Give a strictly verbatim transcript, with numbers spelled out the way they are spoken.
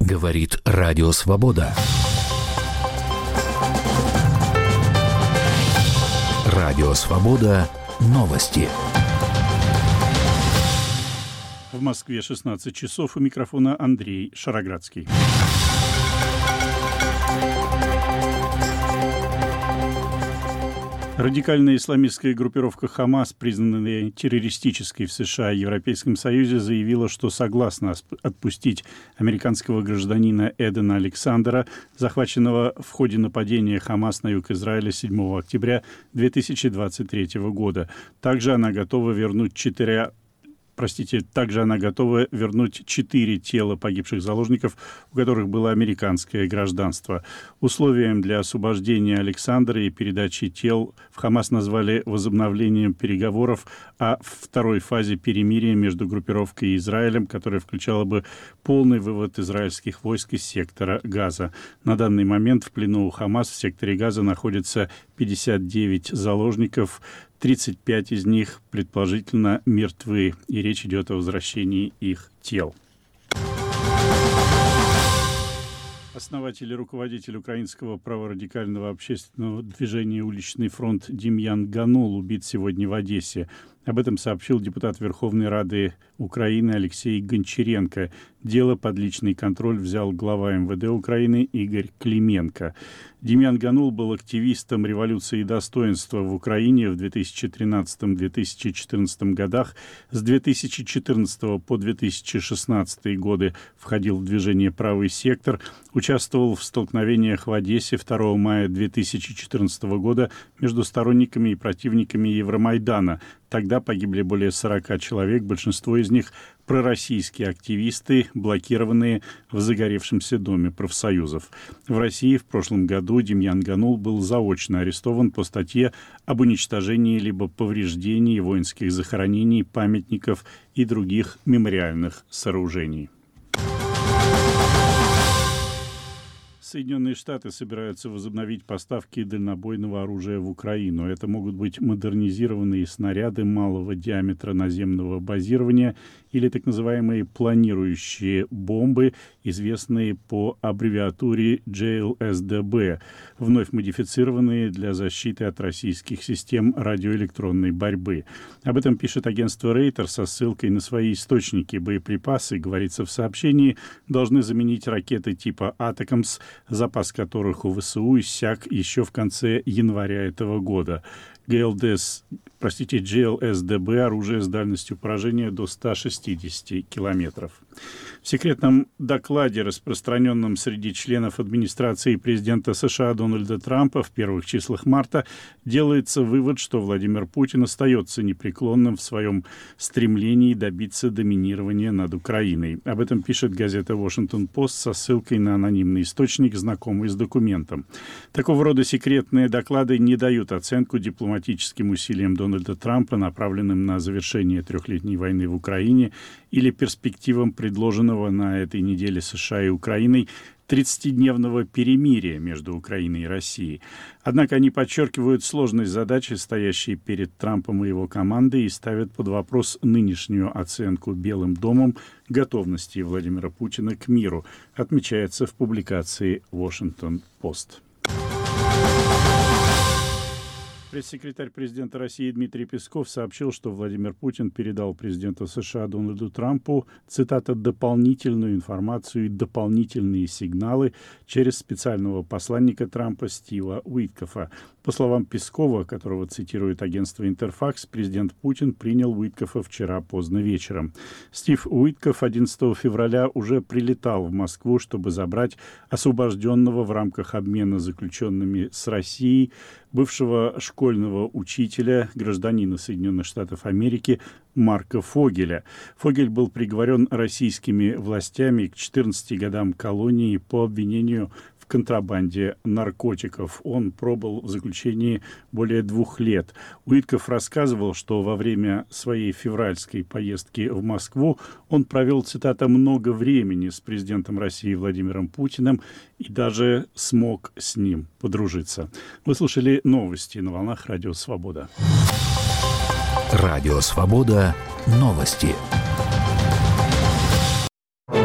Говорит Радио Свобода. Радио Свобода. Новости. В Москве шестнадцать часов. У микрофона Андрей Шароградский. Радикальная исламистская группировка «Хамас», признанная террористической в США и Европейском Союзе, заявила, что согласна отпустить американского гражданина Эдена Александера, захваченного в ходе нападения «Хамас» на юг Израиля седьмого октября две тысячи двадцать третьего года. Также она готова вернуть четыре Простите, также она готова вернуть четыре тела погибших заложников, у которых было американское гражданство. Условием для освобождения Александра и передачи тел в Хамас назвали возобновлением переговоров о второй фазе перемирия между группировкой и Израилем, которая включала бы полный вывод израильских войск из сектора Газа. На данный момент в плену у Хамас в секторе Газа находится пятьдесят девять заложников, тридцать пять из них предположительно мертвы, и речь идет о возвращении их тел. Основатель и руководитель украинского праворадикального общественного движения «Уличный фронт» Демьян Ганул убит сегодня в Одессе. Об этом сообщил депутат Верховной Рады Украины Алексей Гончаренко. Дело под личный контроль взял глава эм вэ дэ Украины Игорь Клименко. Демьян Ганул был активистом революции достоинства в Украине в две тысячи тринадцатом — две тысячи четырнадцатом годах. С две тысячи четырнадцатого по две тысячи шестнадцатый годы входил в движение «Правый сектор», участвовал в столкновениях в Одессе второго мая две тысячи четырнадцатого года между сторонниками и противниками Евромайдана. Тогда погибли более сорока человек, большинство из них пророссийские активисты, блокированные в загоревшемся доме профсоюзов. В России в прошлом году Демьян Ганул был заочно арестован по статье об уничтожении либо повреждении воинских захоронений, памятников и других мемориальных сооружений. Соединенные Штаты собираются возобновить поставки дальнобойного оружия в Украину. Это могут быть модернизированные снаряды малого диаметра наземного базирования или так называемые планирующие бомбы, известные по аббревиатуре джей эл эс ди би, вновь модифицированные для защиты от российских систем радиоэлектронной борьбы. Об этом пишет агентство Рейтер со ссылкой на свои источники. Боеприпасы, говорится в сообщении, должны заменить ракеты типа «Атакамс», запас которых у вэ эс у иссяк еще в конце января этого года. джей эл ди эс, простите, джей эл эс ди би – оружие с дальностью поражения до ста шестидесяти километров. В секретном докладе, распространенном среди членов администрации президента США Дональда Трампа в первых числах марта, делается вывод, что Владимир Путин остается непреклонным в своем стремлении добиться доминирования над Украиной. Об этом пишет газета «Вашингтон-Пост» со ссылкой на анонимный источник, знакомый с документом. Такого рода секретные доклады не дают оценку дипломатическим усилиям Дональда Трампа, направленным на завершение трехлетней войны в Украине, или перспективам предложенного на этой неделе США и Украиной тридцатидневного перемирия между Украиной и Россией. Однако они подчеркивают сложность задачи, стоящей перед Трампом и его командой, и ставят под вопрос нынешнюю оценку Белым домом готовности Владимира Путина к миру, отмечается в публикации «Вашингтон-Пост». Пресс-секретарь президента России Дмитрий Песков сообщил, что Владимир Путин передал президенту США Дональду Трампу, цитата, «дополнительную информацию и дополнительные сигналы» через специального посланника Трампа Стива Уиткофа. По словам Пескова, которого цитирует агентство «Интерфакс», президент Путин принял Уиткофа вчера поздно вечером. Стив Уиткоф одиннадцатого февраля уже прилетал в Москву, чтобы забрать освобожденного в рамках обмена заключенными с Россией бывшего школьного учителя, гражданина Соединенных Штатов Америки Марка Фогеля. Фогель был приговорен российскими властями к четырнадцати годам колонии по обвинению в контрабанде наркотиков. Он пробыл в заключении более двух лет. Уиткоф рассказывал, что во время своей февральской поездки в Москву он провел, цитата, «много времени с президентом России Владимиром Путиным и даже смог с ним подружиться». Вы слушали новости на волнах Радио Свобода. Радио Свобода. Новости.